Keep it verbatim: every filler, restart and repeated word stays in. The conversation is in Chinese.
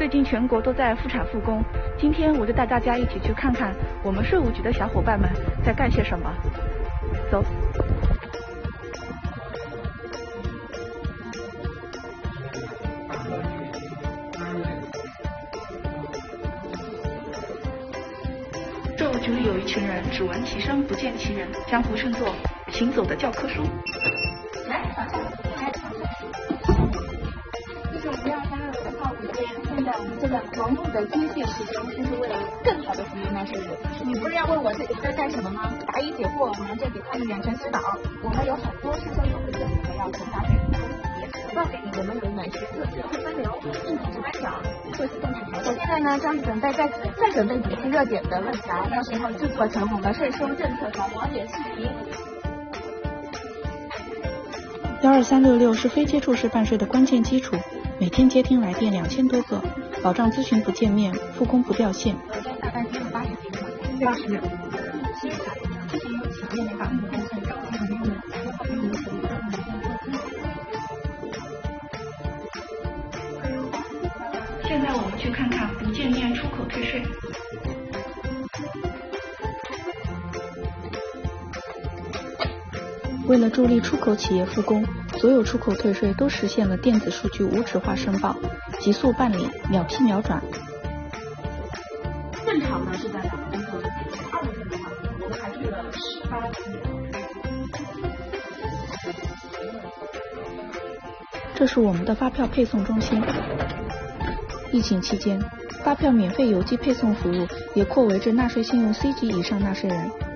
最近全国都在复产复工，今天我就带大家一起去看看我们税务局的小伙伴们在干些什么。走。税务局里有一群人只闻其声不见其人，江湖称作行走的教科书。 来，来，这是我们幺二三二五号午间，现在我们正在忙碌的接线之中，就是为了更好的服务纳税人。你不是要问我这里在干什么吗？答疑解惑，我们这里帮你远程指导。我们有很多是都有的政府要从纳税人告诉你，我们有暖十字、社会分流、硬体查缴、社区动态调整。现在呢，正准备在再准备几期热点的问答，到时候制作成我们税收政策的网点视频。 幺二三六六是非接触式办税的关键基础，每天接听来电两千多个，保障咨询不见面，复工不掉线。 大概只有八十几个，六十。现在之前有企业那个部分是高级的用户， 现在我们去看看不见面出口退税。为了助力出口企业复工，所有出口退税都实现了电子数据无纸化申报，急速办理，秒批秒转。 正常呢是在两个工作日，二月份的话，我们还去了十八天。 这是我们的发票配送中心。疫情期间，发票免费邮寄配送服务也扩围至纳税信用 C 级以上纳税人。